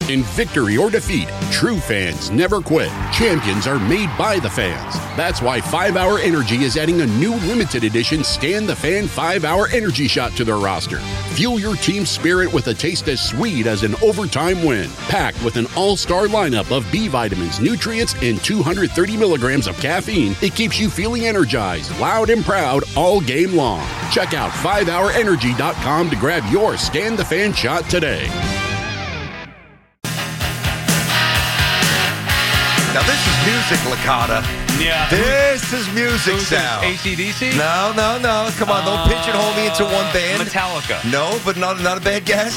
In victory or defeat, true fans never quit. Champions are made by the fans. That's why 5-Hour Energy is adding a new limited edition Scan the Fan 5-Hour Energy Shot to their roster. Fuel your team's spirit with a taste as sweet as an overtime win. Packed with an all-star lineup of B vitamins, nutrients, and 230 milligrams of caffeine, it keeps you feeling energized, loud, and proud all game long. Check out 5hourenergy.com to grab your Scan the Fan shot today. Now, this is music, Licata. Yeah. This is music sound. AC/DC? No. Come on, don't pigeonhole me into one band. Metallica. No, but not a bad guess.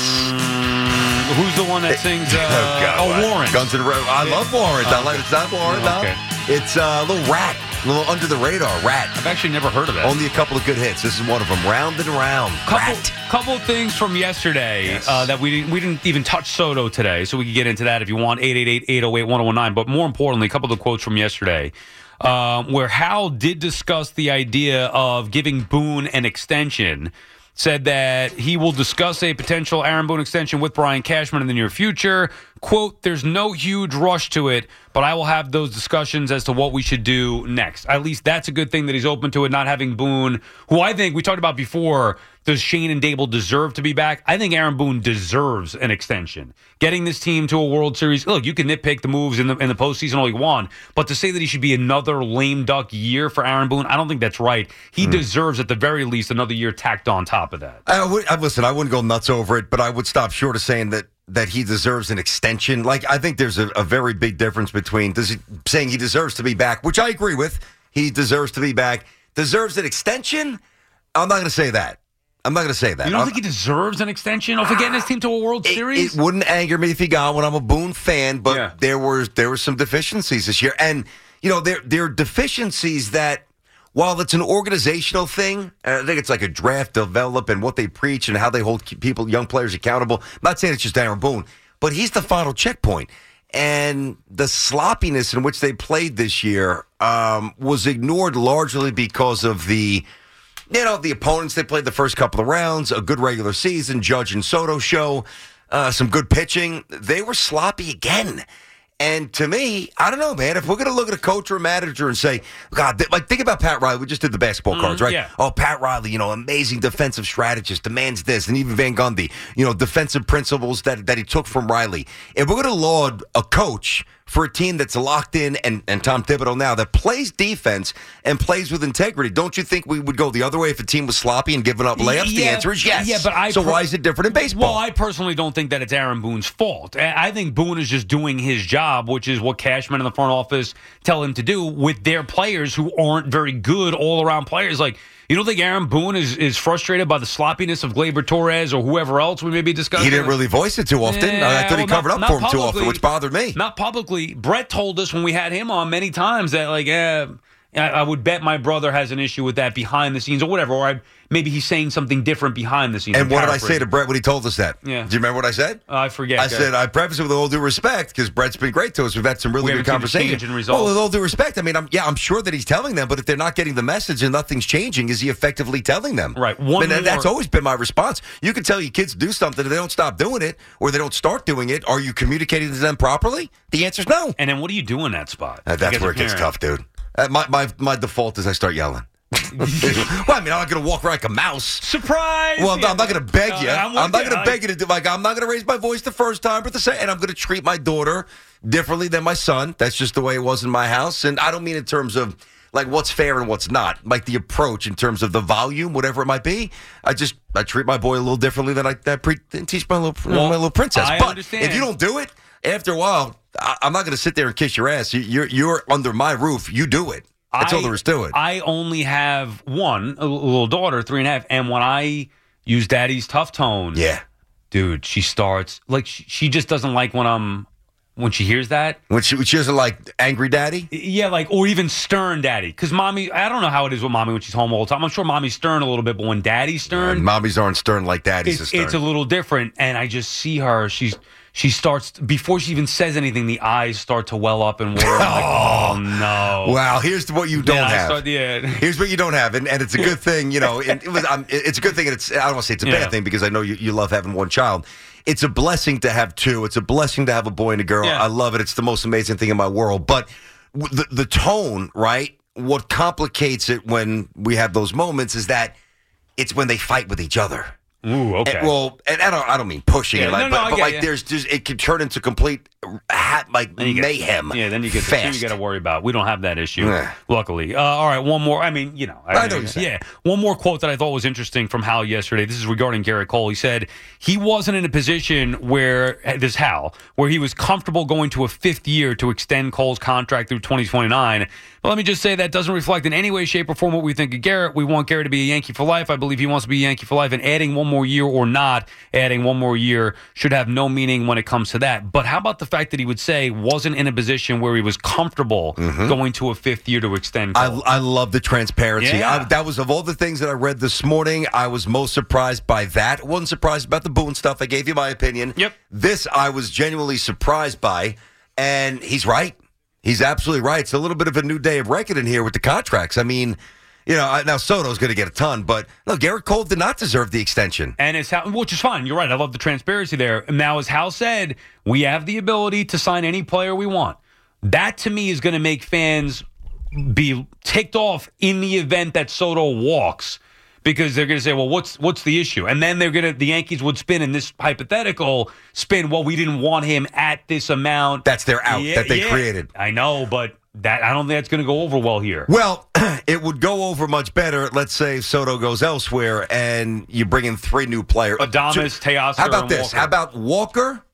Who's the one that sings? Warren. Guns N' Roses. I love Warren. It's not Warren, no. Okay. It's a little Rat. A little under the radar, Rat. I've actually never heard of that. Only a couple of good hits. This is one of them. Round and Round. Couple things from yesterday that we didn't even touch Soto today, so we can get into that if you want. 888-808-1019. But more importantly, a couple of quotes from yesterday where Hal did discuss the idea of giving Boone an extension. Said that he will discuss a potential Aaron Boone extension with Brian Cashman in the near future. Quote, there's no huge rush to it, but I will have those discussions as to what we should do next. At least that's a good thing that he's open to it, not having Boone, who I think we talked about before. Does Shane and Dable deserve to be back? I think Aaron Boone deserves an extension. Getting this team to a World Series, look, you can nitpick the moves in the postseason all you want, but to say that he should be another lame duck year for Aaron Boone, I don't think that's right. He deserves, at the very least, another year tacked on top of that. Listen, I wouldn't go nuts over it, but I would stop short of saying that he deserves an extension. Like, I think there's a very big difference between saying he deserves to be back, which I agree with. He deserves to be back. Deserves an extension? I'm not going to say that. You don't think he deserves an extension for getting his team to a World Series? It wouldn't anger me if he got one. I'm a Boone fan, but there were some deficiencies this year. And, there are deficiencies that, while it's an organizational thing, I think it's like a draft develop and what they preach and how they hold young players accountable. I'm not saying it's just Aaron Boone, but he's the final checkpoint. And the sloppiness in which they played this year was ignored largely because of the opponents they played the first couple of rounds, a good regular season, Judge and Soto show, some good pitching. They were sloppy again. And to me, I don't know, man, if we're going to look at a coach or a manager and say, God, think about Pat Riley. We just did the basketball cards, right? Yeah. Oh, Pat Riley, amazing defensive strategist, demands this. And even Van Gundy, defensive principles that he took from Riley. If we're going to laud a coach for a team that's locked in, and Tom Thibodeau now, that plays defense and plays with integrity, don't you think we would go the other way if a team was sloppy and giving up layups? The answer is yes. Yeah, but why is it different in baseball? Well, I personally don't think that it's Aaron Boone's fault. I think Boone is just doing his job, which is what Cashman in the front office tell him to do with their players who aren't very good all-around players. Like, you don't think Aaron Boone is frustrated by the sloppiness of Gleyber Torres or whoever else we may be discussing? He didn't really voice it too often. I thought he covered up for him too often, which bothered me. Not publicly. Brett told us when we had him on many times that, I would bet my brother has an issue with that behind the scenes or whatever, or maybe he's saying something different behind the scenes. And what did I say to Brett when he told us that? Yeah. Do you remember what I said? I forget. I said, I preface it with all due respect, because Brett's been great to us. We've had some really good conversations. Well, with all due respect, I'm sure that he's telling them, but if they're not getting the message and nothing's changing, is he effectively telling them? Right. That's always been my response. You can tell your kids to do something, and they don't stop doing it, or they don't start doing it. Are you communicating to them properly? The answer's no. And then what do you do in that spot? That's where it gets tough, dude. My default is I start yelling. Well, I'm not going to walk around like a mouse. Surprise! Well, I'm not going to beg you. I'm not going to beg you to do. I'm not going to raise my voice the first time, but and I'm going to treat my daughter differently than my son. That's just the way it was in my house, and I don't mean in terms of what's fair and what's not. Like the approach in terms of the volume, whatever it might be. I treat my boy a little differently than I teach my little princess. I but understand. If you don't do it, after a while, I'm not going to sit there and kiss your ass. You're under my roof. You do it. That's all there is to it. I only have one, a little daughter, 3.5, and when I use Daddy's tough tone, dude, she starts she just doesn't like when she hears that. When she doesn't like angry daddy? Yeah, or even stern daddy. Because mommy, I don't know how it is with mommy when she's home all the time. I'm sure mommy's stern a little bit, but when daddy's stern, mommies aren't stern like daddies are stern. It's a little different, and I just see her. She starts, before she even sasays anything, the eyes start to well up and water. Oh, no. Wow, here's what you don't have. Here's what you don't have, and it's a good thing, it's a good thing, and I don't want to say it's a bad thing because I know you love having one child. it's a blessing to have two. It's a blessing to have a boy and a girl. Yeah. I love it. It's the most amazing thing in my world. But the tone, right? What complicates it when we have those moments is that it's when they fight with each other. Ooh, okay. And I don't mean pushing it, but like there's it can turn into complete mayhem. Then you get fast. the two you got to worry about. We don't have that issue, luckily. All right, one more. I mean, I know one more quote that I thought was interesting from Hal yesterday. This is regarding Garrett Cole. He said he wasn't in a position where he was comfortable going to a fifth year to extend Cole's contract through 2029. But let me just say that doesn't reflect in any way, shape, or form what we think of Garrett. We want Garrett to be a Yankee for life. I believe he wants to be a Yankee for life, and adding one more year or not adding one more year should have no meaning when it comes to that. But how about the fact that he would say wasn't in a position where he was comfortable going to a fifth year to extend Cole? I love the transparency. Yeah. That was, of all the things that I read this morning, I was most surprised by that. Wasn't surprised about the Boone stuff. I gave you my opinion. Yep. This I was genuinely surprised by, and he's right. He's absolutely right. It's a little bit of a new day of reckoning here with the contracts. I mean, now Soto's going to get a ton, but no, Garrett Cole did not deserve the extension. And it's which is fine. You're right. I love the transparency there. Now, as Hal said, we have the ability to sign any player we want. That, to me, is going to make fans be ticked off in the event that Soto walks, because they're going to say, well, what's the issue? And then the Yankees would spin in this hypothetical spin, well, we didn't want him at this amount. That's their out that they created. I know, but I don't think that's going to go over well here. Well, it would go over much better. Let's say Soto goes elsewhere and you bring in three new players. Adames, Teoscar, How about this? Walker. How about Walker,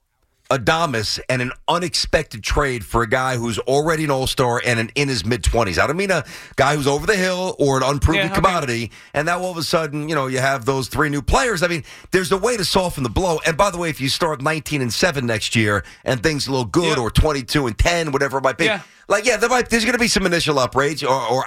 Adames, and an unexpected trade for a guy who's already an all-star and in his mid-20s. I don't mean a guy who's over the hill or an unproven commodity, and now all of a sudden, you have those three new players. I mean, there's a way to soften the blow. And by the way, if you start 19-7 next year and things look good, or 22-10, whatever it might be, there's going to be some initial outrage,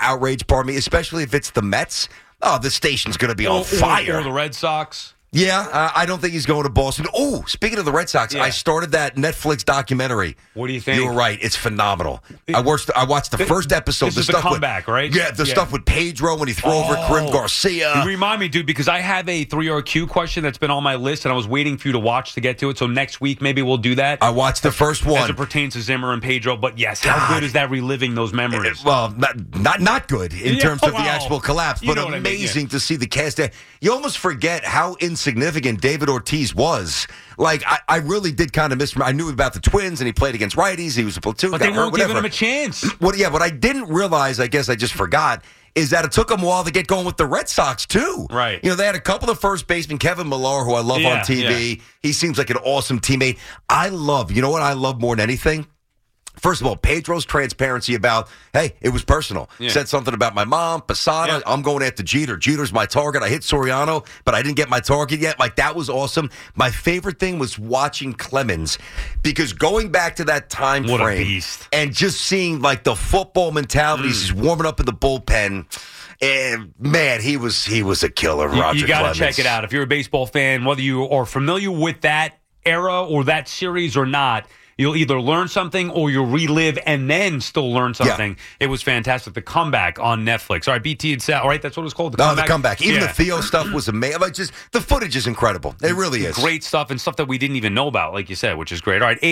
especially if it's the Mets. Oh, the station's going to be on fire. Or the Red Sox. Yeah, I don't think he's going to Boston. Oh, speaking of the Red Sox, I started that Netflix documentary. What do you think? You were right. It's phenomenal. I watched the first episode. This is the comeback, right? Yeah, the stuff with Pedro when he threw over Karim Garcia. You remind me, dude, because I have a 3RQ question that's been on my list, and I was waiting for you to watch to get to it. So next week, maybe we'll do that. I watched the first one. As it pertains to Zimmer and Pedro. But yes, how good is that reliving those memories? Well, not good in terms of the actual collapse, but amazing to see the cast. You almost forget how insignificant David Ortiz was. Like, I really did kind of miss him. I knew about the Twins, and he played against righties. He was a platoon. But they weren't giving him a chance. What I didn't realize, I guess I just forgot, is that it took them a while to get going with the Red Sox, too. Right. They had a couple of first basemen, Kevin Millar, who I love on TV. Yeah. He seems like an awesome teammate. You know what I love more than anything? First of all, Pedro's transparency about, hey, it was personal. Yeah. Said something about my mom, Posada. Yeah. I'm going after Jeter. Jeter's my target. I hit Soriano, but I didn't get my target yet. Like, that was awesome. My favorite thing was watching Clemens, because going back to that time frame and just seeing, like, the football mentality, he's warming up in the bullpen. And, man, he was a killer, Roger Clemens. You got to check it out. If you're a baseball fan, whether you are familiar with that era or that series or not, you'll either learn something or you'll relive and then still learn something. Yeah. It was fantastic. The Comeback on Netflix. All right, BT and Sal. All right, that's what it was called? The Comeback. Even the Theo stuff was amazing. Like, just the footage is incredible. It really is. Great stuff, and stuff that we didn't even know about, like you said, which is great. All right,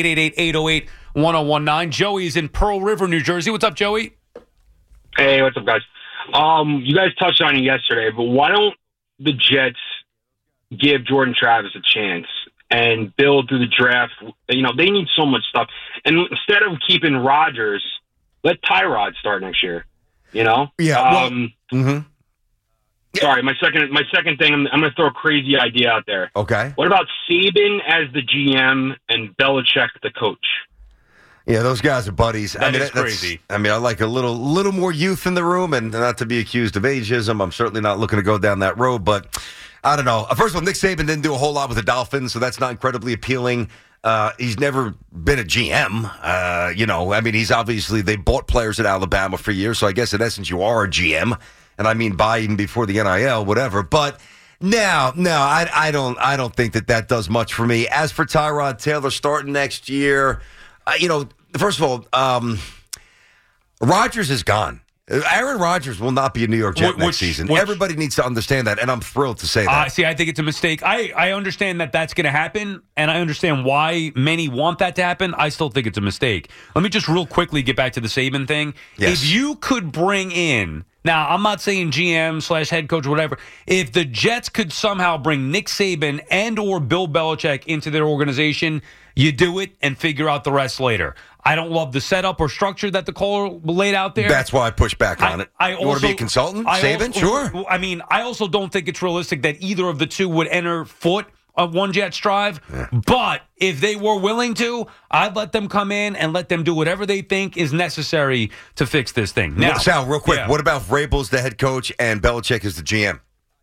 888-808-1019. Joey's in Pearl River, New Jersey. What's up, Joey? Hey, what's up, guys? You guys touched on it yesterday, but why don't the Jets give Jordan Travis a chance and build through the draft? They need so much stuff. And instead of keeping Rodgers, let Tyrod start next year. Yeah. Sorry, my second thing, I'm going to throw a crazy idea out there. Okay. What about Saban as the GM and Belichick the coach? Yeah, those guys are buddies. That's crazy. I like a little more youth in the room, and not to be accused of ageism. I'm certainly not looking to go down that road, but I don't know. First of all, Nick Saban didn't do a whole lot with the Dolphins, so that's not incredibly appealing. He's never been a GM. He's obviously, they bought players at Alabama for years, so I guess in essence you are a GM, and I mean by even before the NIL, whatever. But no, I don't think that does much for me. As for Tyrod Taylor starting next year, first of all, Rodgers is gone. Aaron Rodgers will not be a New York Jet next season. Everybody needs to understand that, and I'm thrilled to say that. I think it's a mistake. I understand that that's going to happen, and I understand why many want that to happen. I still think it's a mistake. Let me just real quickly get back to the Saban thing. Yes. If you could bring in, now I'm not saying GM / head coach or whatever, if the Jets could somehow bring Nick Saban and or Bill Belichick into their organization, you do it and figure out the rest later. I don't love the setup or structure that the caller laid out there. That's why I push back on it. You want to be a consultant? Saban? Sure. I mean, I also don't think it's realistic that either of the two would enter foot on one Jets drive. Yeah. But if they were willing to, I'd let them come in and let them do whatever they think is necessary to fix this thing. Now, Sal, real quick, what about Vrabel's the head coach and Belichick is the GM?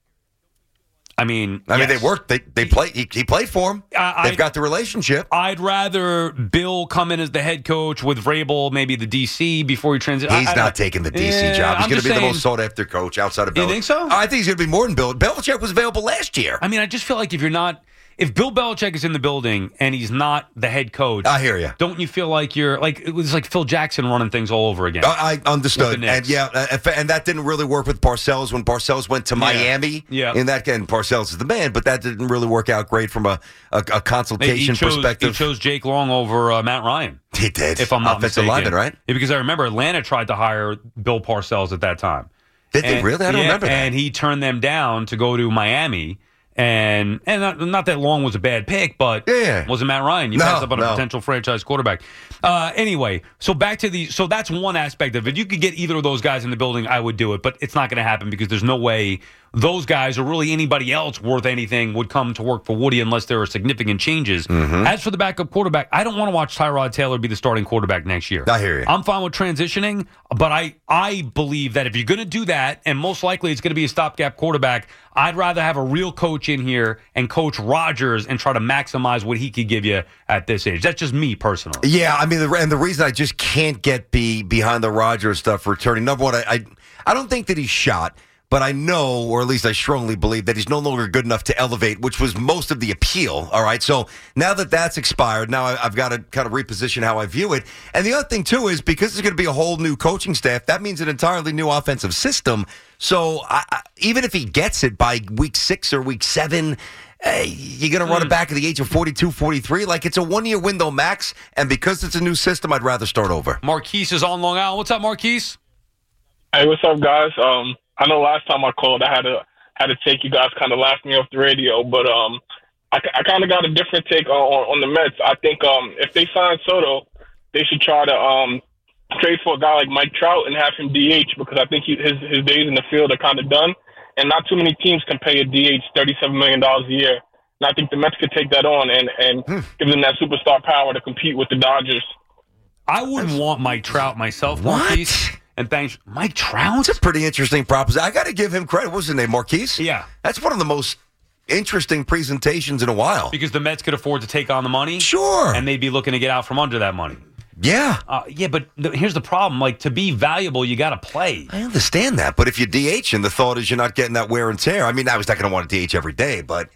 I mean, they worked. They play. He played for him. They've got the relationship. I'd rather Bill come in as the head coach with Vrabel, maybe the DC before he transitions. He's not taking the DC job. He's going to be the most sought after coach outside of Belichick. You think so? I think he's going to be more than Bill. Belichick was available last year. I mean, I just feel like if Bill Belichick is in the building and he's not the head coach, I hear you. Don't you feel like you're like it was like Phil Jackson running things all over again? I understood, and that didn't really work with Parcells when Parcells went to Miami. Yeah, in that and Parcells is the man, but that didn't really work out great from a consultation perspective. He chose Jake Long over Matt Ryan. He did, if I'm not mistaken, lineman, right? Yeah, because I remember Atlanta tried to hire Bill Parcells at that time. Did they really? I don't remember that. And he turned them down to go to Miami. And not that Long was a bad pick, but wasn't Matt Ryan. You passed up on a potential franchise quarterback. Anyway, so back to so that's one aspect of it. If you could get either of those guys in the building, I would do it, but it's not going to happen because there's no way those guys or really anybody else worth anything would come to work for Woody unless there are significant changes. Mm-hmm. As for the backup quarterback, I don't want to watch Tyrod Taylor be the starting quarterback next year. I hear you. I'm fine with transitioning, but I believe that if you're going to do that, and most likely it's going to be a stopgap quarterback, I'd rather have a real coach in here and Coach Rodgers and try to maximize what he could give you at this age. That's just me personally. Yeah, I mean, and the reason I just can't get behind the Rodgers stuff returning, number one, I don't think that he's shot. But I know, or at least I strongly believe, that he's no longer good enough to elevate, which was most of the appeal, all right? So now that that's expired, now I've got to kind of reposition how I view it. And the other thing, too, is because there's going to be a whole new coaching staff, that means an entirely new offensive system. So even if he gets it by week 6 or week 7, you're going to run it back at the age of 42, 43. Like, it's a one-year window max, and because it's a new system, I'd rather start over. Marquise is on Long Island. What's up, Marquise? Hey, what's up, guys? I know last time I called, I had to take you guys kind of laughed me off the radio, but I kind of got a different take on the Mets. I think if they sign Soto, they should try to trade for a guy like Mike Trout and have him DH because I think his days in the field are kind of done, and not too many teams can pay a DH $37 million a year. And I think the Mets could take that on and give them that superstar power to compete with the Dodgers. I wouldn't want Mike Trout myself, Marquise. And thanks, Mike Trout. That's a pretty interesting proposition. I got to give him credit. What was his name, Marquise? Yeah. That's one of the most interesting presentations in a while. Because the Mets could afford to take on the money. Sure. And they'd be looking to get out from under that money. Yeah. But here's the problem. Like, to be valuable, you got to play. I understand that. But if you DH and the thought is you're not getting that wear and tear, I mean, I was not going to want to DH every day, but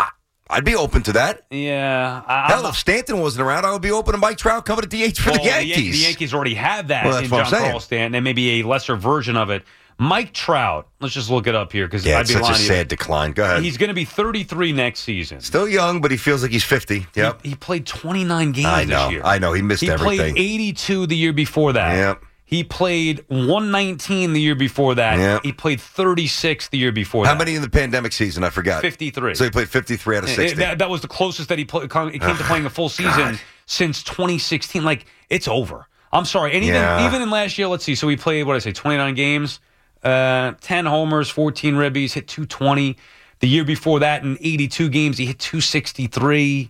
I'd be open to that. Yeah. Hell, if Stanton wasn't around, I would be open to Mike Trout coming to DH for the Yankees. The Yankees already have that in John Carl Stanton, and maybe a lesser version of it. Mike Trout, let's just look it up here because I'd be such lying a sad decline. Go ahead. He's going to be 33 next season. Still young, but he feels like he's 50. Yep. He played 29 games this year. I know. He missed everything. He played 82 the year before that. Yep. He played 119 the year before that. Yep. He played 36 the year before that. How many in the pandemic season? I forgot. 53. So he played 53 out of 60. That was the closest that he came to playing a full season since 2016. Like, it's over. I'm sorry. And even in last year, let's see. So he played, 29 games, 10 homers, 14 ribbies, hit 220. The year before that, in 82 games, he hit 263.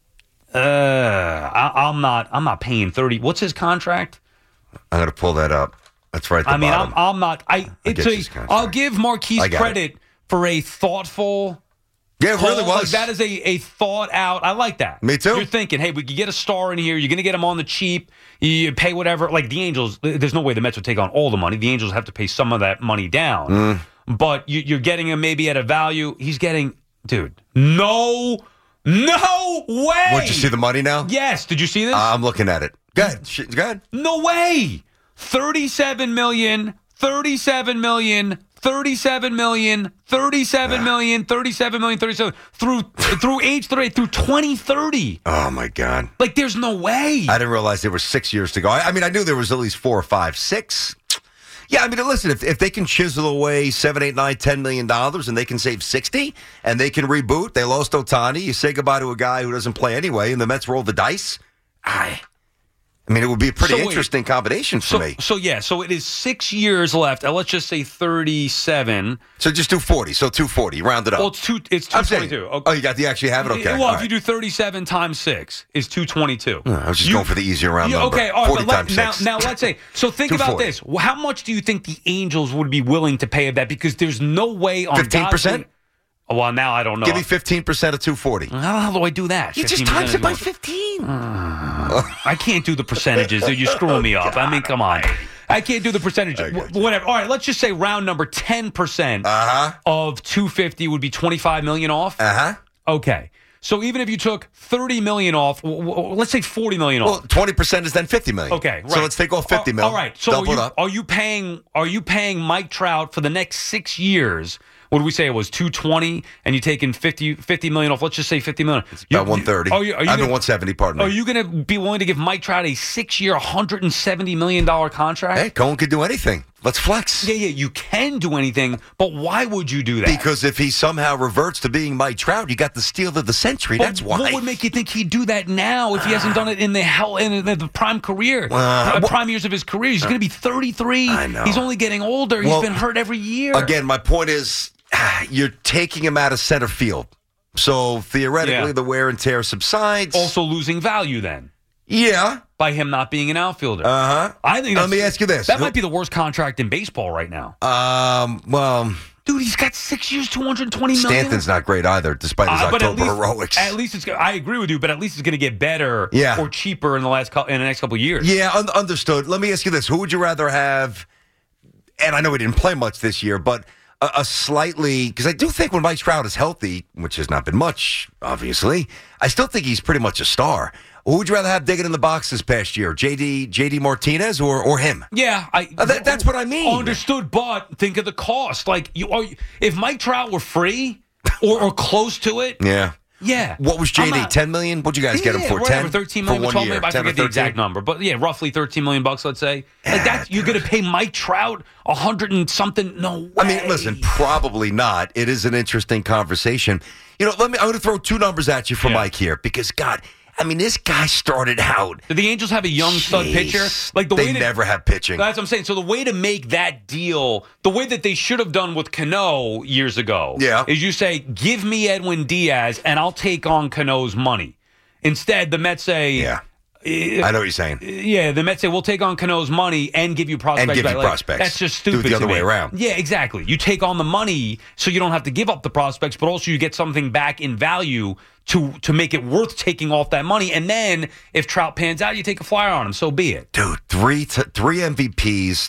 I'm not paying 30. What's his contract? I'm going to pull that up. That's right. At the bottom. I'm not. I'll give Marquise credit for a thoughtful. Yeah, it really was. Like, that is a thought out. I like that. Me too. You're thinking, hey, we could get a star in here. You're going to get him on the cheap. You pay whatever. Like the Angels, there's no way the Mets would take on all the money. The Angels have to pay some of that money down. But you're getting him maybe at a value. He's getting, dude, no way. What, you see the money now? Yes. Did you see this? I'm looking at it. Go ahead. No way. $37 million, 37 million, 37 million, 37 million, 37 million, 37 through age 30, through 2030. Oh, my God. Like, there's no way. I didn't realize there were 6 years to go. I mean, I knew there was at least 4 or 5, 6. Yeah, I mean, listen, if they can chisel away $7, $8, $9, $10 million and they can save 60 and they can reboot, they lost Ohtani, you say goodbye to a guy who doesn't play anyway, and the Mets roll the dice. I mean, it would be a pretty interesting combination for me. So it is 6 years left. Let's just say 37. So just do 40. So 240. Round it up. Well, it's 222. Okay. Oh, you actually have it? Okay. Well, if you do 37 times 6 is 222. I was just going for the easier round number. Okay, all right. 40 times 6. Now, let's say. So think about this. How much do you think the Angels would be willing to pay of that? Because there's no way on 15%? Well, now I don't know. Give me 15% of 240. How do I do do? You just times it by 15. I can't do the percentages. You're screwing me up. I mean, come on. I can't do the percentages. Whatever. All right, let's just say round number 10% of 250 would be 25 million off. Okay. So even if you took 30 million off, let's say 40 million off. Well, 20% is then 50 million. Okay, right. So let's take off 50 million. All right. So are you paying Mike Trout for the next 6 years? What did we say? It was 220, and you're taking 50 million off. Let's just say 50 million. It's about 130. I mean 170, pardon me. Are you going to be willing to give Mike Trout a 6-year, $170 million contract? Hey, Cohen could do anything. Let's flex. Yeah, you can do anything, but why would you do that? Because if he somehow reverts to being Mike Trout, you got the steal of the century. That's why. What would make you think he'd do that now if he hasn't done it in the prime career, prime years of his career? He's going to be 33. I know. He's only getting older. He's been hurt every year. Again, my point is, you're taking him out of center field. So theoretically, the wear and tear subsides. Also losing value then. Yeah. By him not being an outfielder. I think. Let me ask you this. That might be the worst contract in baseball right now. Well, dude, he's got 6 years, $220 million. Stanton's not great either, despite his October heroics. At least I agree with you, but at least it's going to get better or cheaper in the next couple of years. Yeah, understood. Let me ask you this: who would you rather have? And I know he didn't play much this year, but a slightly, because I do think when Mike Trout is healthy, which has not been much, obviously, I still think he's pretty much a star. Who would you rather have digging in the box this past year, JD Martinez or him? Yeah, that's what I mean. Understood, but think of the cost. Like if Mike Trout were free or close to it, yeah. What was JD? 10 million? What'd you guys get him for? 10? 13 million, 12 million. I forget the exact number, but roughly 13 million bucks, let's say. Like that's you're going to pay Mike Trout 100 and something? No way. I mean, listen, probably not. It is an interesting conversation. I'm going to throw two numbers at you for Mike here because God. I mean, this guy started out. Did the Angels have a young stud pitcher? Like they never have pitching. That's what I'm saying. So the way to make that deal, the way that they should have done with Cano years ago, is you say, give me Edwin Diaz and I'll take on Cano's money. Instead, the Mets say, I know what you're saying. Yeah, the Mets say, we'll take on Cano's money and give you prospects. And give you prospects. That's just stupid. Do it the other way around. Yeah, exactly. You take on the money so you don't have to give up the prospects, but also you get something back in value to make it worth taking off that money. And then if Trout pans out, you take a flyer on him. So be it. Dude, three MVPs,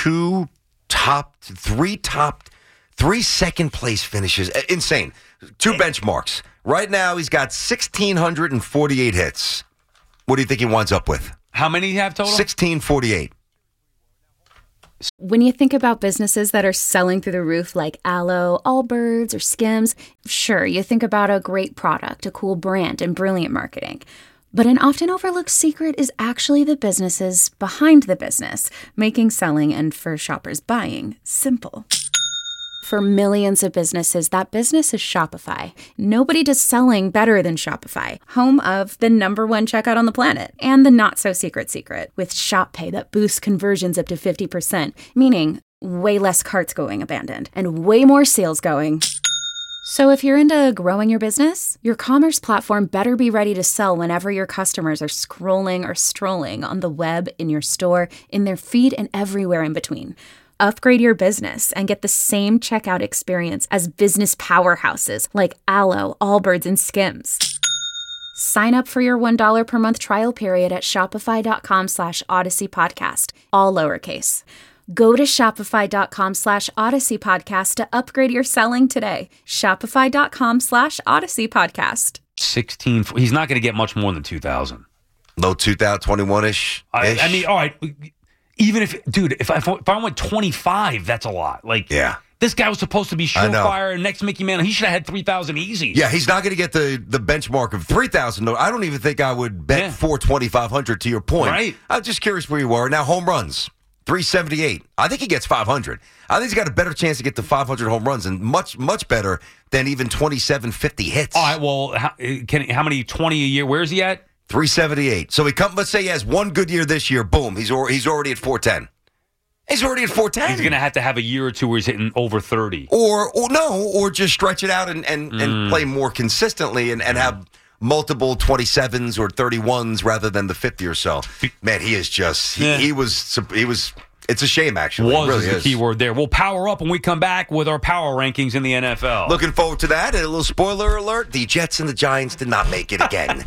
three second place finishes. Insane. 2 benchmarks. Right now, he's got 1,648 hits. What do you think he winds up with? How many do you have total? 1,648. When you think about businesses that are selling through the roof like Aloe, Allbirds, or Skims, sure, you think about a great product, a cool brand, and brilliant marketing. But an often overlooked secret is actually the businesses behind the business, making selling and for shoppers buying simple. For millions of businesses, that business is Shopify. Nobody does selling better than Shopify, home of the #1 checkout on the planet and the not-so-secret secret with Shop Pay that boosts conversions up to 50%, meaning way less carts going abandoned and way more sales going. So if you're into growing your business, your commerce platform better be ready to sell whenever your customers are scrolling or strolling on the web, in your store, in their feed, and everywhere in between. Upgrade your business and get the same checkout experience as business powerhouses like Aloe, Allbirds, and Skims. Sign up for your $1 per month trial period at shopify.com/Odyssey Podcast, all lowercase. Go to shopify.com/Odyssey Podcast to upgrade your selling today. Shopify.com/Odyssey Podcast. 16. He's not going to get much more than 2,000. Low 2021-ish. I mean, all right. Even if I went 25, that's a lot. Like, yeah. This guy was supposed to be surefire, next Mickey Mantle. He should have had 3,000 easy. Yeah, he's not going to get the benchmark of 3,000. No, I don't even think I would bet for 2,500 to your point. Right. I'm just curious where you are. Now, home runs, 378. I think he gets 500. I think he's got a better chance to get to 500 home runs and much, much better than even 2,750 hits. All right, well, how many 20 a year? Where is he at? 378. So let's say he has one good year this year. Boom, he's already at 410. He's already at 410. He's going to have a year or two where he's hitting over 30. Or just stretch it out and play more consistently and have multiple 27s or 31s rather than the 50 or so. Man, he is just he was it's a shame actually. Was it really the is. key word there. We'll power up when we come back with our power rankings in the NFL. Looking forward to that. And a little spoiler alert, the Jets and the Giants did not make it again.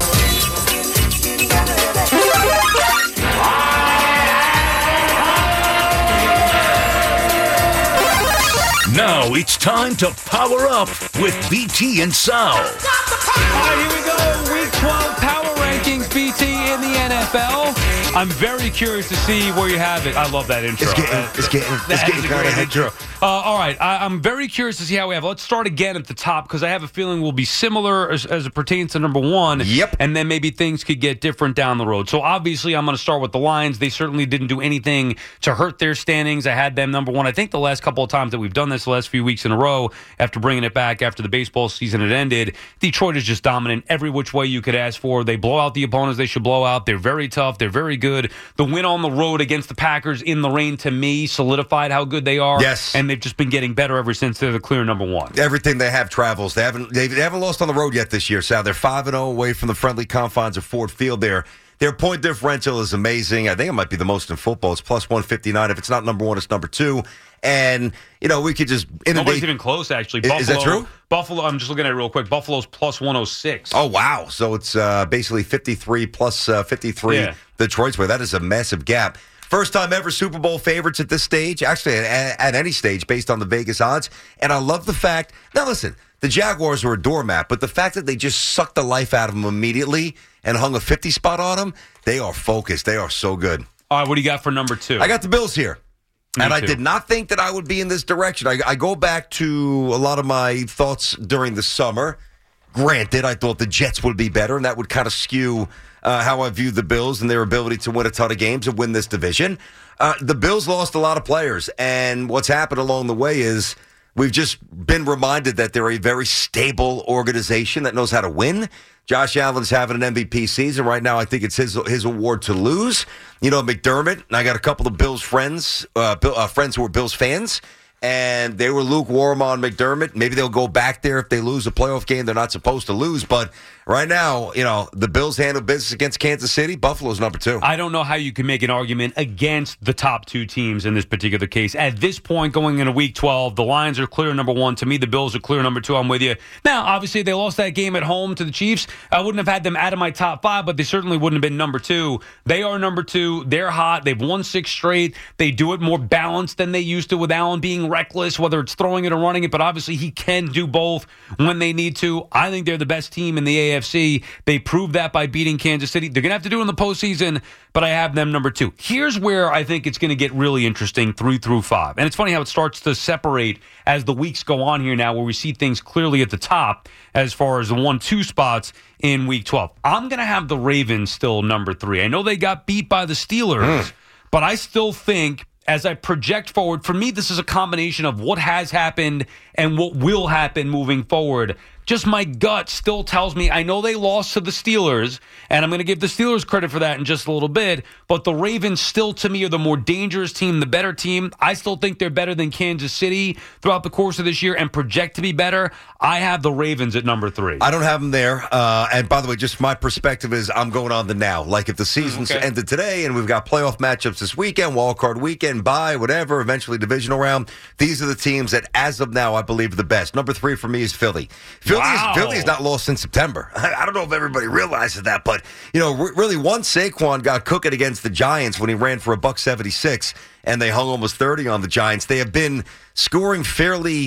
Now it's time to power up with BT and Sal. All right, here we go. Week 12 power rankings, BT, in the NFL. I'm very curious to see where you have it. I love that intro. It's getting kind of intro. All right, I'm very curious to see how we have it. Let's start again at the top because I have a feeling we'll be similar as it pertains to number one. Yep. And then maybe things could get different down the road. So obviously I'm going to start with the Lions. They certainly didn't do anything to hurt their standings. I had them number one. I think the last couple of times that we've done this the last few weeks in a row after bringing it back after the baseball season had ended, Detroit is just dominant every which way you could ask for. They blow out the opponents they should blow out. They're very tough. They're very good. The win on the road against the Packers in the rain, to me, solidified how good they are. Yes. And they've just been getting better ever since. They're the clear number one. Everything they have travels. They haven't lost on the road yet this year, Sal. They're 5-0 away from the friendly confines of Ford Field. Their point differential is amazing. I think it might be the most in football. It's plus 159. If it's not number one, it's number two. And, we could just inundate. Nobody's even close, actually. Is that true? Buffalo, I'm just looking at it real quick. Buffalo's plus 106. Oh, wow. So it's basically 53 plus 53 Detroit's way. That is a massive gap. First time ever Super Bowl favorites at this stage, actually at any stage based on the Vegas odds. And I love the fact, now listen, the Jaguars were a doormat, but the fact that they just sucked the life out of them immediately and hung a 50 spot on them, they are focused. They are so good. All right, what do you got for number two? I got the Bills here. Me I too. did not think that I would be in this direction. I go back to a lot of my thoughts during the summer. Granted, I thought the Jets would be better, and that would kind of skew how I viewed the Bills and their ability to win a ton of games and win this division. The Bills lost a lot of players, and what's happened along the way is we've just been reminded that they're a very stable organization that knows how to win. Josh Allen's having an MVP season. Right now, I think it's his award to lose. McDermott, and I got a couple of Bills friends who are Bills fans, and they were lukewarm on McDermott. Maybe they'll go back there if they lose a playoff game they're not supposed to lose. But right now, the Bills handle business against Kansas City. Buffalo's number two. I don't know how you can make an argument against the top two teams in this particular case. At this point, going into Week 12, the Lions are clear number one. To me, the Bills are clear number two. I'm with you. Now, obviously, they lost that game at home to the Chiefs. I wouldn't have had them out of my top five, but they certainly wouldn't have been number two. They are number two. They're hot. They've won 6 straight. They do it more balanced than they used to with Allen being reckless, whether it's throwing it or running it, but obviously he can do both when they need to. I think they're the best team in the AFC. They proved that by beating Kansas City. They're going to have to do it in the postseason, but I have them number two. Here's where I think it's going to get really interesting 3 through 5. And it's funny how it starts to separate as the weeks go on here now, where we see things clearly at the top as far as the 1-2 spots in Week 12. I'm going to have the Ravens still number 3. I know they got beat by the Steelers, but I still think as I project forward, for me, this is a combination of what has happened and what will happen moving forward. Just my gut still tells me, I know they lost to the Steelers, and I'm going to give the Steelers credit for that in just a little bit, but the Ravens still, to me, are the more dangerous team, the better team. I still think they're better than Kansas City throughout the course of this year and project to be better. I have the Ravens at number 3. I don't have them there. And by the way, just my perspective is I'm going on the now. Like if the season's ended today and we've got playoff matchups this weekend, wild card weekend, bye, whatever, eventually divisional round, these are the teams that, as of now, I believe are the best. Number 3 for me is Philly. Philly is not lost since September. I don't know if everybody realizes that, but really, once Saquon got cooking against the Giants when he ran for $176, and they hung almost 30 on the Giants, they have been scoring fairly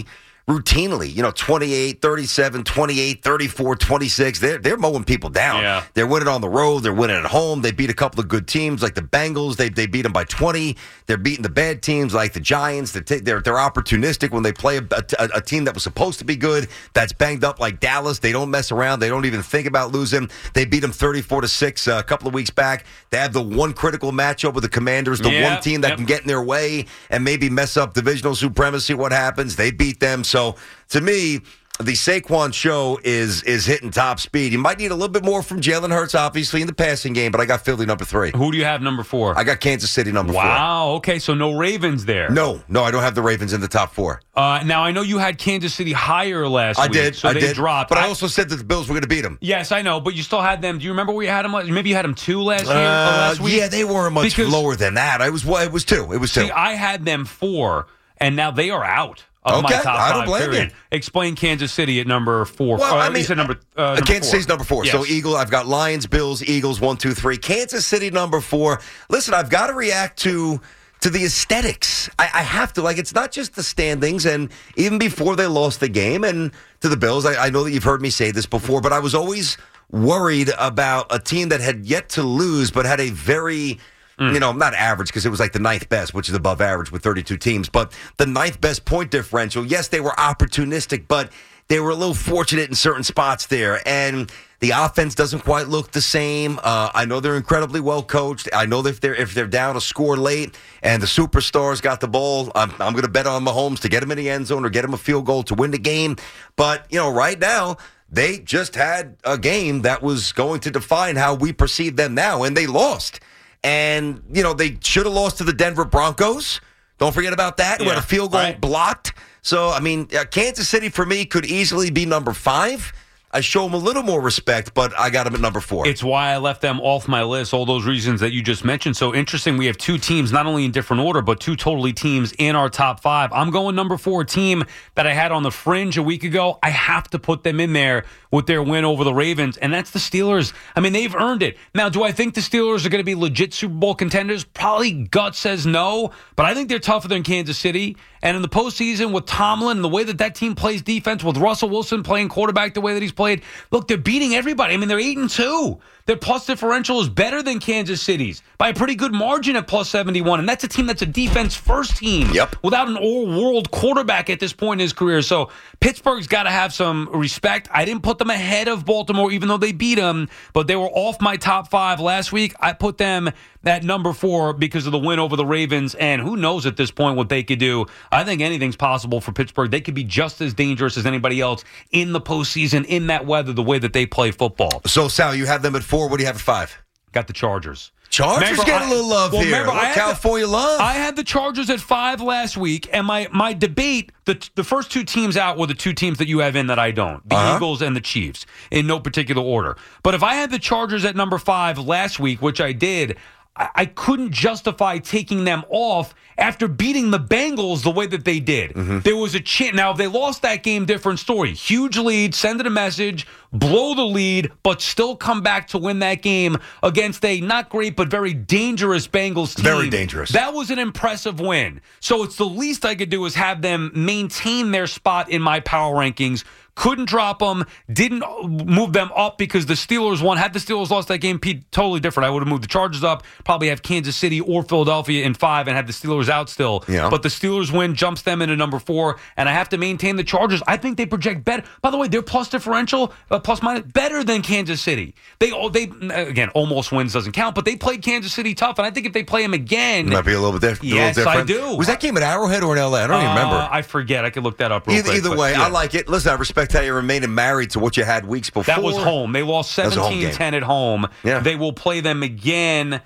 routinely, 28, 37, 28, 34, 26. They're mowing people down. Yeah. They're winning on the road. They're winning at home. They beat a couple of good teams like the Bengals. They beat them by 20. They're beating the bad teams like the Giants. They're opportunistic when they play a team that was supposed to be good that's banged up like Dallas. They don't mess around. They don't even think about losing. They beat them 34-6 a couple of weeks back. They have the one critical matchup with the Commanders, the one team that can get in their way and maybe mess up divisional supremacy. What happens? They beat them. So to me, the Saquon show is hitting top speed. You might need a little bit more from Jalen Hurts, obviously, in the passing game, but I got Philly number 3. Who do you have number 4? I got Kansas City number 4. Wow. Okay, so no Ravens there. No, I don't have the Ravens in the top 4. Now, I know you had Kansas City higher last week. I did. Dropped. But I also said that the Bills were going to beat them. Yes, I know, but you still had them. Do you remember where you had them? Maybe you had them 2 last week? Yeah, they weren't much lower than that. It was 2. It was 2. See, I had them 4, and now they are out of my top 5. I don't blame you. Explain Kansas City at number 4. Well, you said number Kansas City's number 4. Yes. So I've got Lions, Bills, Eagles, 1, 2, 3. Kansas City number 4. Listen, I've got to react to the aesthetics. I have to. It's not just the standings, and even before they lost the game and to the Bills, I know that you've heard me say this before, but I was always worried about a team that had yet to lose but had a very not average because it was like the 9th best, which is above average with 32 teams, but the 9th best point differential. Yes, they were opportunistic, but they were a little fortunate in certain spots there. And the offense doesn't quite look the same. I know they're incredibly well coached. I know that if they're down a score late and the superstars got the ball, I'm going to bet on Mahomes to get him in the end zone or get him a field goal to win the game. But, right now, they just had a game that was going to define how we perceive them now, and they lost. And, they should have lost to the Denver Broncos. Don't forget about that. Who had a field goal blocked. So, Kansas City, for me, could easily be number 5. I show them a little more respect, but I got them at number 4. It's why I left them off my list, all those reasons that you just mentioned. So interesting, we have 2 teams, not only in different order, but 2 totally teams in our top 5. I'm going number 4, team that I had on the fringe a week ago. I have to put them in there with their win over the Ravens, and that's the Steelers. They've earned it. Now, do I think the Steelers are going to be legit Super Bowl contenders? Probably gut says no, but I think they're tougher than Kansas City. And in the postseason with Tomlin, the way that team plays defense, with Russell Wilson playing quarterback the way that he's played, look, they're beating everybody. They're 8-2. Their plus differential is better than Kansas City's by a pretty good margin at plus 71. And that's a team that's a defense-first team without an all-world quarterback at this point in his career. So Pittsburgh's got to have some respect. I didn't put them ahead of Baltimore, even though they beat them, but they were off my top 5 last week. I put them at number 4 because of the win over the Ravens, and who knows at this point what they could do. I think anything's possible for Pittsburgh. They could be just as dangerous as anybody else in the postseason, in that weather, the way that they play football. So, Sal, you have them at 4. What do you have at 5? Got the Chargers. Chargers get a little love here. California love. I had the Chargers at 5 last week, and my debate, the first 2 teams out were the 2 teams that you have in that I don't. The Eagles and the Chiefs, in no particular order. But if I had the Chargers at number 5 last week, which I did, I couldn't justify taking them off after beating the Bengals the way that they did. There was a chance. Now, if they lost that game, different story. Huge lead, send it a message, blow the lead, but still come back to win that game against a not great but very dangerous Bengals team. Very dangerous. That was an impressive win. So it's the least I could do is have them maintain their spot in my power rankings. Couldn't drop them, didn't move them up because the Steelers won. Had the Steelers lost that game, totally different. I would have moved the Chargers up, probably have Kansas City or Philadelphia in 5 and have the Steelers out still. Yeah. But the Steelers win, jumps them into number 4, and I have to maintain the Chargers. I think they project better. By the way, their plus differential, plus minus, better than Kansas City. They again, almost wins doesn't count, but they played Kansas City tough, and I think if they play them again, it might be a little bit different. Yes, I do. Was that game at Arrowhead or in LA? I don't even remember. I forget. I could look that up real quick. Either way, I like it. Listen, I respect how you remaining married to what you had weeks before. That was home. They lost 17-10 at home. Yeah. They will play them again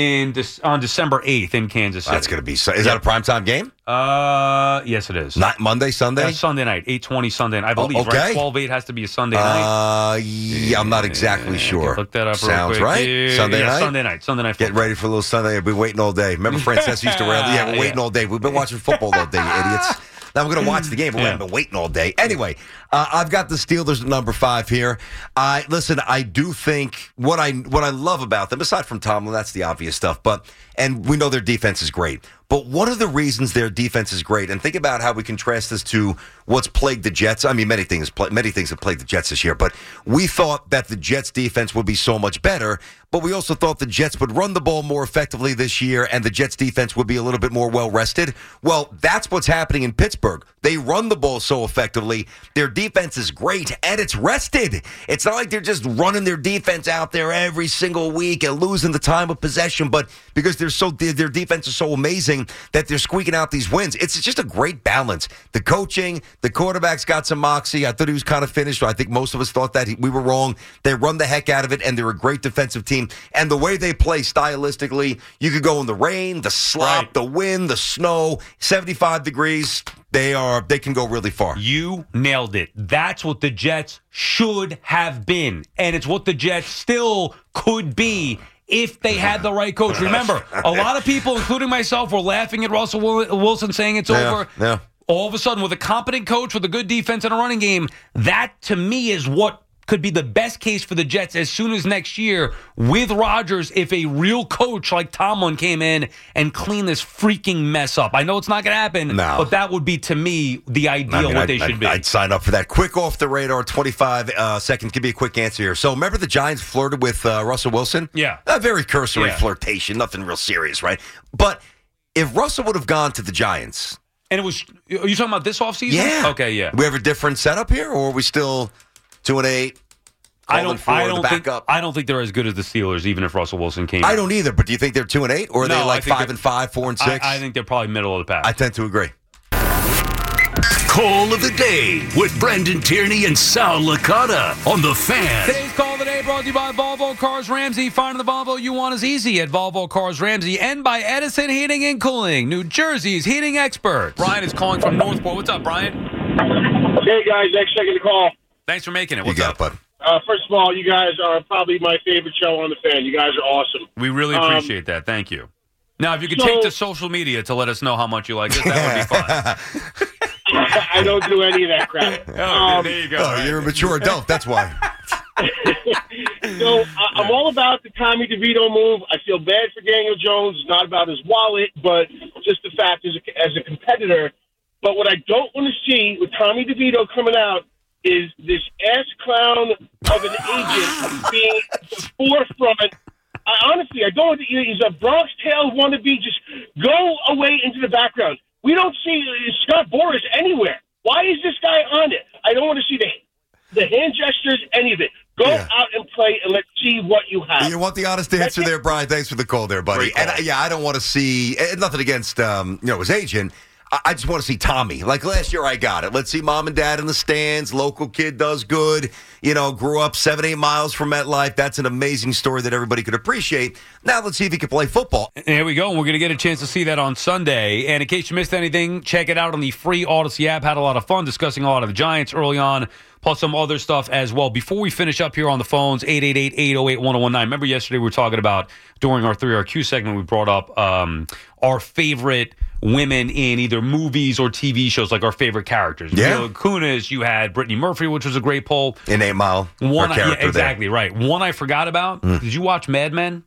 on December 8th in Kansas City. That's going to be... Is that a primetime game? Yes, it is. Not Monday, Sunday? Sunday night, 8:20 Sunday night. I believe, okay. Right? 12/8 has to be a Sunday night. Yeah, I'm not exactly sure. Look that up Sounds real quick. right. Yeah, Sunday night? Sunday night. Getting ready for a little Sunday. We've been waiting all day. Remember Francesca used to rail? Yeah, we're waiting all day. We've been watching football all day, you idiots. Now we're going to watch the game, but we haven't been waiting all day. Anyway, I've got the Steelers at number 5 here. Listen, I do think what I love about them, aside from Tomlin, that's the obvious stuff, and we know their defense is great. But one of the reasons their defense is great, and think about how we contrast this to what's plagued the Jets. I mean, many things have plagued the Jets this year, but we thought that the Jets defense would be so much better, but we also thought the Jets would run the ball more effectively this year, and the Jets defense would be a little bit more well-rested. Well, that's what's happening in Pittsburgh. They run the ball so effectively. Their defense is great, and it's rested. It's not like they're just running their defense out there every single week and losing the time of possession, but because their defense is so amazing that they're squeaking out these wins. It's just a great balance. The coaching, the quarterback's got some moxie. I thought he was kind of finished. I think most of us thought that we were wrong. They run the heck out of it, and they're a great defensive team. And the way they play stylistically, you could go in the rain, the slop, the wind, the snow, 75 degrees. They can go really far. You nailed it. That's what the Jets should have been, and it's what the Jets still could be if they had the right coach. Remember, a lot of people, including myself, were laughing at Russell Wilson saying it's over. Yeah. All of a sudden, with a competent coach, with a good defense and a running game, that, to me, is what could be the best case for the Jets as soon as next year with Rodgers if a real coach like Tomlin came in and cleaned this freaking mess up. I know it's not going to happen, but that would be, to me, the ideal what they should be. I'd sign up for that. Quick off the radar, 25 seconds. Give me a quick answer here. So remember the Giants flirted with Russell Wilson? Yeah. A very cursory flirtation, nothing real serious, right? But if Russell would have gone to the Giants... And it was... Are you talking about this offseason? Yeah. Okay, yeah. We have a different setup here, or are we still 2-8? I don't think they're as good as the Steelers, even if Russell Wilson came. I don't either, but do you think they're 2-8, or are they like 5-5, 4-6? I think they're probably middle of the pack. I tend to agree. Call of the day with Brendan Tierney and Sal Licata on The Fan. Today's Call of the Day brought to you by Volvo Cars Ramsey. Finding the Volvo you want is easy at Volvo Cars Ramsey, and by Edison Heating and Cooling, New Jersey's heating expert. Brian is calling from Northport. What's up, Brian? Hey, guys. Thanks for taking the call. Thanks for making it. What's up, bud? First of all, you guys are probably my favorite show on The Fan. You guys are awesome. We really appreciate that. Thank you. Now, if you could take to social media to let us know how much you like us, that would be fun. I don't do any of that crap. There you go. Oh, you're a mature adult. That's why. So I'm all about the Tommy DeVito move. I feel bad for Daniel Jones. It's not about his wallet, but just the fact as a competitor. But what I don't want to see with Tommy DeVito coming out is this ass clown of an agent being the forefront. I don't. He's a Bronx Tale wannabe. Just go away into the background. We don't see Scott Boras anywhere. Why is this guy on it? I don't want to see the hand gestures, any of it. Go out and play, and let's see what you have. You want the honest answer there, Brian? Thanks for the call there, buddy. And I don't want to see nothing against his agent. I just want to see Tommy. Like last year, I got it. Let's see mom and dad in the stands. Local kid does good. Grew up 7-8 miles from MetLife. That's an amazing story that everybody could appreciate. Now let's see if he can play football. There we go. We're going to get a chance to see that on Sunday. And in case you missed anything, check it out on the free Odyssey app. Had a lot of fun discussing a lot of the Giants early on, plus some other stuff as well. Before we finish up here on the phones, 888-808-1019. Remember yesterday we were talking about, during our 3RQ segment, we brought up our favorite women in either movies or TV shows, like our favorite characters. Mila Kunis, you had Brittany Murphy, which was a great poll. In 8 Mile, exactly there. Right. One I forgot about. Did you watch Mad Men?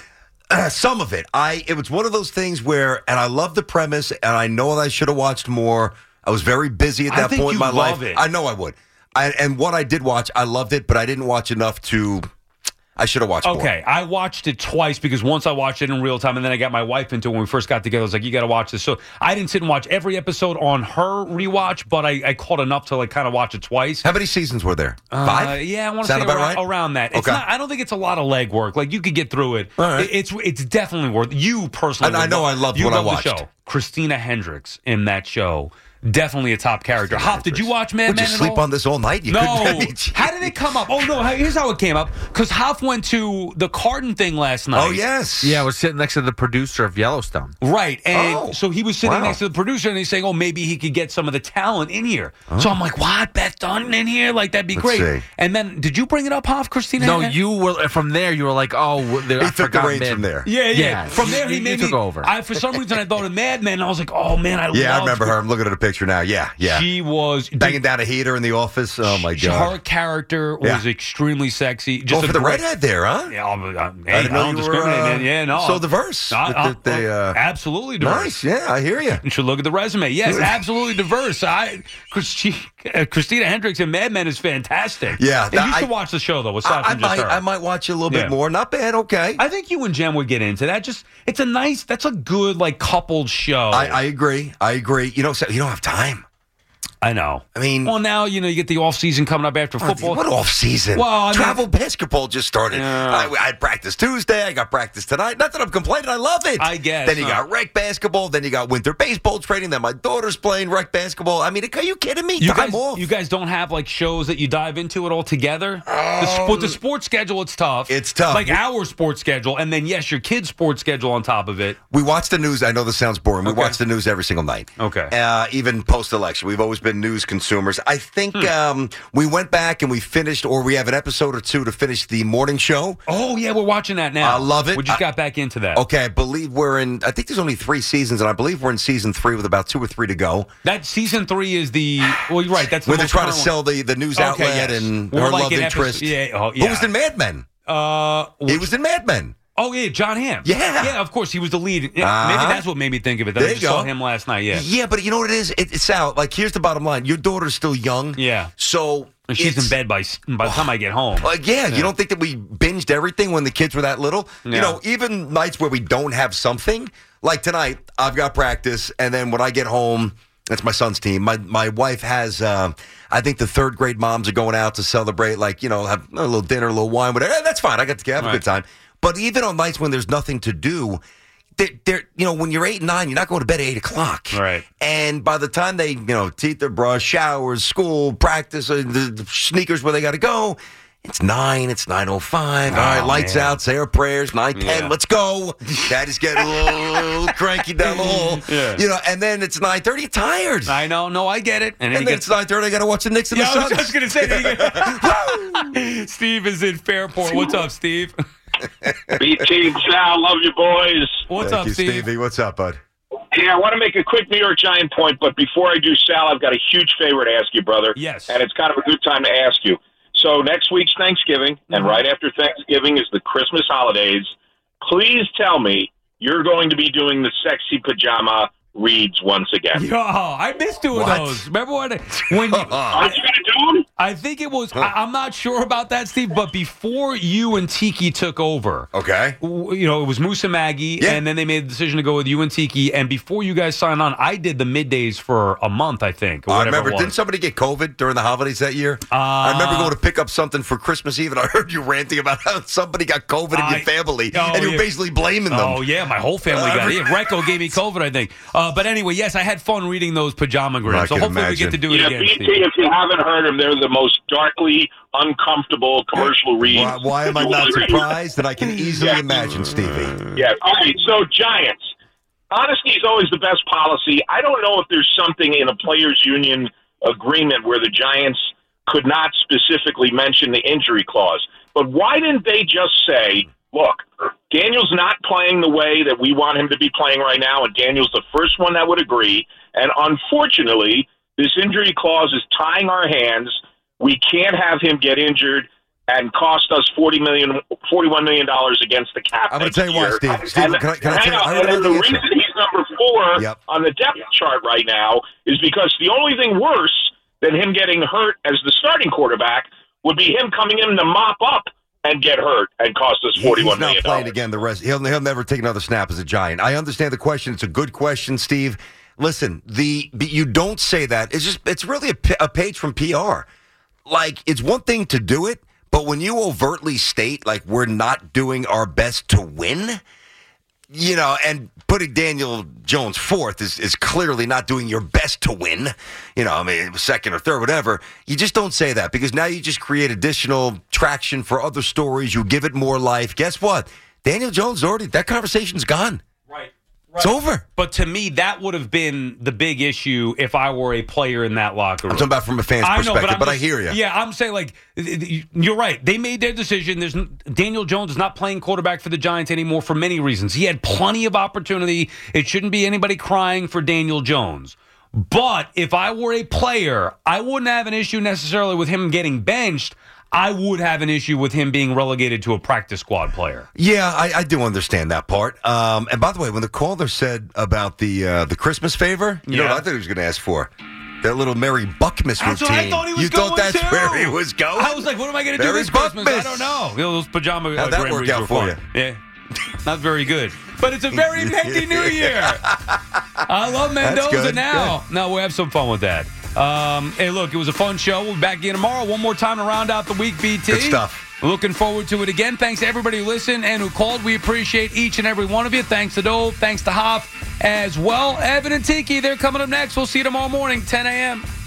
Some of it. It was one of those things where, and I love the premise, and I know that I should have watched more. I was very busy at that point in my life. I know I would. And what I did watch, I loved it, but I didn't watch enough to... I should have watched more. Okay, I watched it twice because once I watched it in real time, and then I got my wife into it when we first got together. I was like, you got to watch this. So I didn't sit and watch every episode on her rewatch, but I caught enough to kind of watch it twice. How many seasons were there? 5? Yeah, I want to say around that. It's not, I don't think it's a lot of legwork. Like, you could get through it. All right. It's definitely worth it. You personally. And I know I loved what I watched. The show. Christina Hendricks in that show. Definitely a top character. Hop, did you watch Mad Men? Would you sleep on this all night? No. How did it come up? Oh, no. Here's how it came up. Because Hop went to the Carton thing last night. Oh, yes. Yeah, I was sitting next to the producer of Yellowstone. Right. And so he was sitting next to the producer, and he's saying, maybe he could get some of the talent in here. So I'm like, what? Beth Dunn in here? Like, that'd be great. See. And then, did you bring it up, Hop, Christina? No, you were, from there, you were like, he took the reins from there. Yeah. From there, he took over. For some reason, I thought of Mad Men, and I was like, oh, man, I love I remember her. I'm looking at a picture. picture now. Yeah. She was banging down a heater in the office. Oh my God. Her character was extremely sexy. Just for the redhead there, huh? Yeah, I didn't know you discriminate. were, no, so diverse. Absolutely diverse. Nice. Yeah, I hear you. You should look at the resume. Yes, absolutely diverse. Christina Hendricks in Mad Men is fantastic. Yeah, you should watch the show though. Aside from just her, I might watch it a little bit more. Not bad. Okay. I think you and Jen would get into that. That's a good like coupled show. I agree. You don't have time. I know. I mean, well, now you get the off season coming up after football. What off season? Well, travel basketball just started. I had practice Tuesday. I got practice tonight. Not that I'm complaining. I love it. I guess. Then you got rec basketball. Then you got winter baseball training. Then my daughter's playing rec basketball. I mean, are you kidding me? You guys don't have like shows that you dive into it all together. The sports schedule, it's tough. It's tough. Like our sports schedule, and then yes, your kids' sports schedule on top of it. We watch the news. I know this sounds boring. We watch the news every single night. Okay. Even post election, we've always been news consumers. I think we went back and we finished, or we have an episode or two to finish the morning show. Oh, yeah, we're watching that now. I love it. We just got back into that. Okay, I think there's only 3 seasons, and I believe we're in season 3 with about 2 or 3 to go. That season 3 is well, you're right. That's where they're trying to sell the news outlet and her love interest. Yeah. Who was in Mad Men? He was in Mad Men. Oh, yeah, John Hamm. Yeah, of course. He was the lead. Maybe that's what made me think of it. I just saw him last night, Yeah, but you know what it is? It's out. Like, here's the bottom line. Your daughter's still young. Yeah. So she's in bed by the time I get home. You don't think that we binged everything when the kids were that little? Yeah. Even nights where we don't have something. Like tonight, I've got practice, and then when I get home, that's my son's team. My wife has, I think the 3rd grade moms are going out to celebrate, have a little dinner, a little wine, whatever. That's fine. I got to have a good time. But even on nights when there's nothing to do, when you're 8 and 9, you're not going to bed at 8 o'clock. Right. And by the time they, teeth or brush, showers, school, practice, the sneakers where they got to go, it's 9, it's 9:05. All right, lights out, say our prayers, 9:10, let's go. Daddy's getting a little cranky down the hall. Yeah. And then it's 9:30, you're tired. I know. No, I get it. And then it's 9:30, I got to watch the Knicks and the Suns. I was just going to say, Steve is in Fairport. What's up, Steve? BT and Sal, love you boys. What's up, Steve? Stevie? What's up, bud? Hey, I want to make a quick New York Giant point, but before I do, Sal, I've got a huge favor to ask you, brother. Yes. And it's kind of a good time to ask you. So next week's Thanksgiving, and right after Thanksgiving is the Christmas holidays. Please tell me you're going to be doing the sexy pajama reads once again. Yo, I missed doing those. Remember when you aren't you going to do them? I think it was. I'm not sure about that, Steve. But before you and Tiki took over, okay, it was Moose and Maggie, and then they made the decision to go with you and Tiki. And before you guys signed on, I did the middays for a month, I think. I remember. Didn't somebody get COVID during the holidays that year? I remember going to pick up something for Christmas Eve, and I heard you ranting about how somebody got COVID in your family, and you were basically blaming them. Oh yeah, my whole family got it. Recco gave me COVID, I think. But anyway, yes, I had fun reading those pajama grids. So hopefully we get to do it again. BT, if you haven't heard them, they're the most darkly uncomfortable commercial reads. Why am I not surprised? That I can easily imagine, Stevie. Yeah. All right. So Giants. Honesty is always the best policy. I don't know if there's something in a players' union agreement where the Giants could not specifically mention the injury clause. But why didn't they just say, look, Daniel's not playing the way that we want him to be playing right now, and Daniel's the first one that would agree. And unfortunately, this injury clause is tying our hands. We can't have him get injured and cost us $41 million against the cap. I'm going to tell you why, Steve. Steve, can I tell you? And the reason he's number 4 on the depth chart right now is because the only thing worse than him getting hurt as the starting quarterback would be him coming in to mop up and get hurt and cost us $41 million. He's not playing again the rest. He'll never take another snap as a Giant. I understand the question. It's a good question, Steve. Listen, you don't say that. It's really a page from PR. Like, it's one thing to do it, but when you overtly state, like, we're not doing our best to win, and putting Daniel Jones fourth is clearly not doing your best to win, second or third, whatever. You just don't say that because now you just create additional traction for other stories. You give it more life. Guess what? Daniel Jones that conversation's gone. Right. It's over. But to me, that would have been the big issue if I were a player in that locker room. I'm talking about from a fan's perspective, but I hear you. Yeah, I'm saying, like, you're right. They made their decision. Daniel Jones is not playing quarterback for the Giants anymore for many reasons. He had plenty of opportunity. It shouldn't be anybody crying for Daniel Jones. But if I were a player, I wouldn't have an issue necessarily with him getting benched. I would have an issue with him being relegated to a practice squad player. Yeah, I do understand that part. And by the way, when the caller said about the Christmas favor, you know what I thought he was going to ask for? That little Merry Buckmas routine. That's what I thought he was you going thought that's to. where he was going? I was like, what am I going to do this Christmas? I don't know. Those pajama How'd that work out for you? Yeah. Not very good. But it's a very Mendy New Year. I love Mendoza now. Good. No, we'll have some fun with that. Hey, look, it was a fun show. We'll be back again tomorrow. One more time to round out the week, BT. Good stuff. Looking forward to it again. Thanks to everybody who listened and who called. We appreciate each and every one of you. Thanks to Dove. Thanks to Hoff as well. Evan and Tiki, they're coming up next. We'll see you tomorrow morning, 10 a.m.